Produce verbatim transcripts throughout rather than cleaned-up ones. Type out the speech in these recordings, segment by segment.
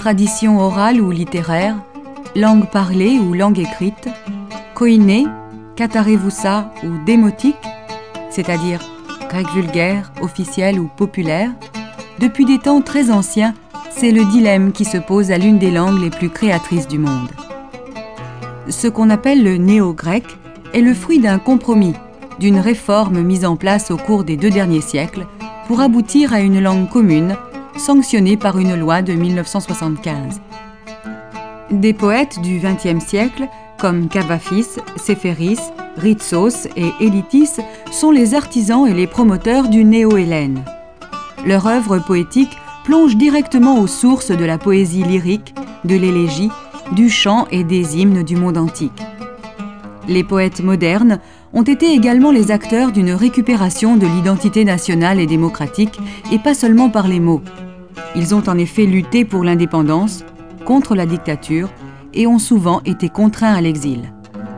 tradition orale ou littéraire, langue parlée ou langue écrite, koiné, katarevoussa ou démotique, c'est-à-dire grec vulgaire, officiel ou populaire, depuis des temps très anciens, c'est le dilemme qui se pose à l'une des langues les plus créatrices du monde. Ce qu'on appelle le néo-grec est le fruit d'un compromis, d'une réforme mise en place au cours des deux derniers siècles pour aboutir à une langue commune, sanctionnée par une loi de mille neuf cent soixante-quinze. Des poètes du vingtième siècle, comme Kavafis, Séphéris, Ritsos et Élitis, sont les artisans et les promoteurs du néo-hellène. Leur œuvre poétique plonge directement aux sources de la poésie lyrique, de l'élégie, du chant et des hymnes du monde antique. Les poètes modernes ont été également les acteurs d'une récupération de l'identité nationale et démocratique, et pas seulement par les mots. Ils ont en effet lutté pour l'indépendance, contre la dictature, et ont souvent été contraints à l'exil.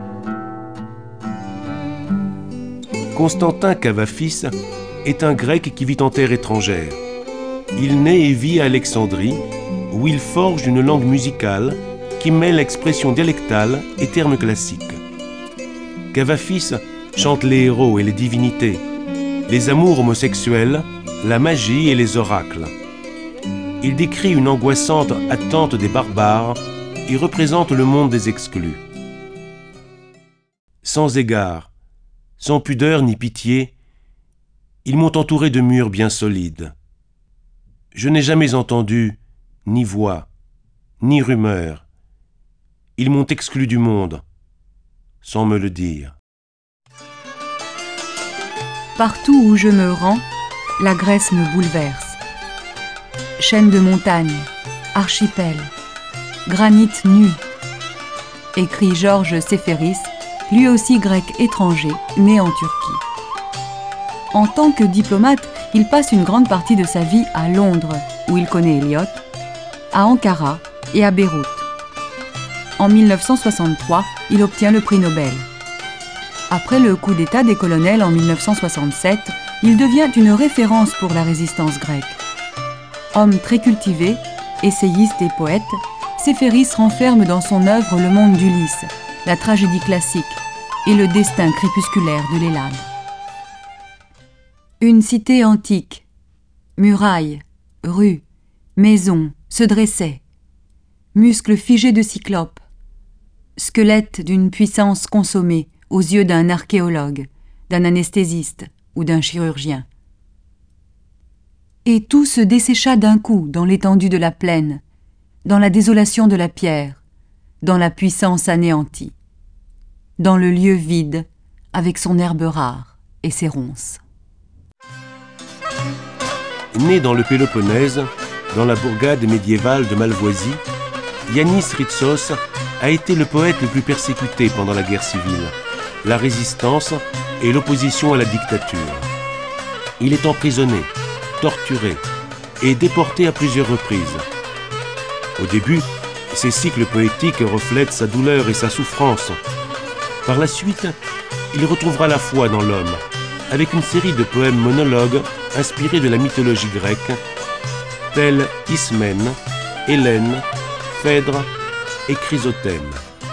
Constantin Kavafis est un grec qui vit en terre étrangère. Il naît et vit à Alexandrie, où il forge une langue musicale qui mêle expressions dialectales et termes classiques. Kavafis chante les héros et les divinités, les amours homosexuels, la magie et les oracles. Il décrit une angoissante attente des barbares et représente le monde des exclus. Sans égard, sans pudeur ni pitié, ils m'ont entouré de murs bien solides. Je n'ai jamais entendu ni voix, ni rumeur. Ils m'ont exclu du monde, sans me le dire. Partout où je me rends, la Grèce me bouleverse. Chaînes de montagnes, archipels, granit nu, écrit Georges Séphéris, lui aussi grec étranger, né en Turquie. En tant que diplomate, il passe une grande partie de sa vie à Londres, où il connaît Eliot, à Ankara et à Beyrouth. En mille neuf cent soixante-trois, il obtient le prix Nobel. Après le coup d'État des colonels en mille neuf cent soixante-sept, il devient une référence pour la résistance grecque. Homme très cultivé, essayiste et poète, Séphéris renferme dans son œuvre le monde d'Ulysse, la tragédie classique et le destin crépusculaire de l'Hellade. Une cité antique, murailles, rues, maisons se dressaient, muscles figés de cyclopes, squelette d'une puissance consommée aux yeux d'un archéologue, d'un anesthésiste ou d'un chirurgien. Et tout se dessécha d'un coup dans l'étendue de la plaine, dans la désolation de la pierre, dans la puissance anéantie, dans le lieu vide avec son herbe rare et ses ronces. Né dans le Péloponnèse, dans la bourgade médiévale de Malvoisie, Yannis Ritsos a été le poète le plus persécuté pendant la guerre civile, la résistance et l'opposition à la dictature. Il est emprisonné, torturé et déporté à plusieurs reprises. Au début, ses cycles poétiques reflètent sa douleur et sa souffrance. Par la suite, il retrouvera la foi dans l'homme, avec une série de poèmes monologues inspirés de la mythologie grecque, tels Ismène, Hélène, Phèdre et Chrysotème.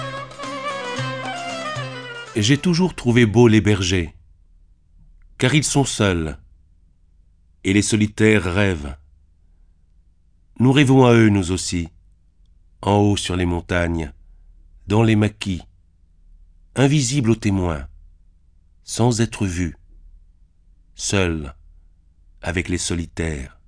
J'ai toujours trouvé beaux les bergers, car ils sont seuls, et les solitaires rêvent. Nous rêvons à eux, nous aussi, en haut sur les montagnes, dans les maquis, invisibles aux témoins, sans être vus, seuls, avec les solitaires.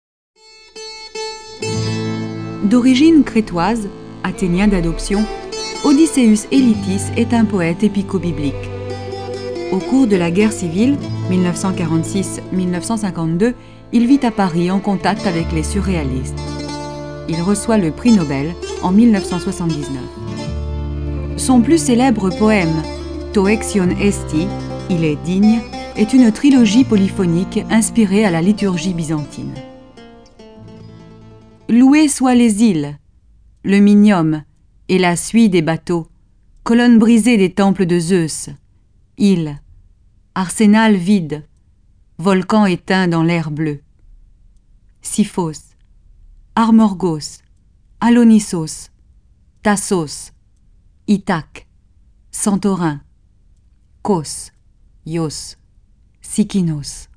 D'origine crétoise, athénien d'adoption, Odysseus Élitis est un poète épico-biblique. Au cours de la guerre civile, mille neuf cent quarante-six à mille neuf cent cinquante-deux, il vit à Paris en contact avec les surréalistes. Il reçoit le prix Nobel en mille neuf cent soixante-dix-neuf. Son plus célèbre poème, Toexion Esti, Il est digne, est une trilogie polyphonique inspirée à la liturgie byzantine. Louées soient les îles, le minium et la suie des bateaux, colonnes brisées des temples de Zeus, îles, arsenal vide, volcan éteint dans l'air bleu. Siphos, Armorgos, Alonissos, Tassos, Ithaque, Santorin, Kos, Ios, Sikinos.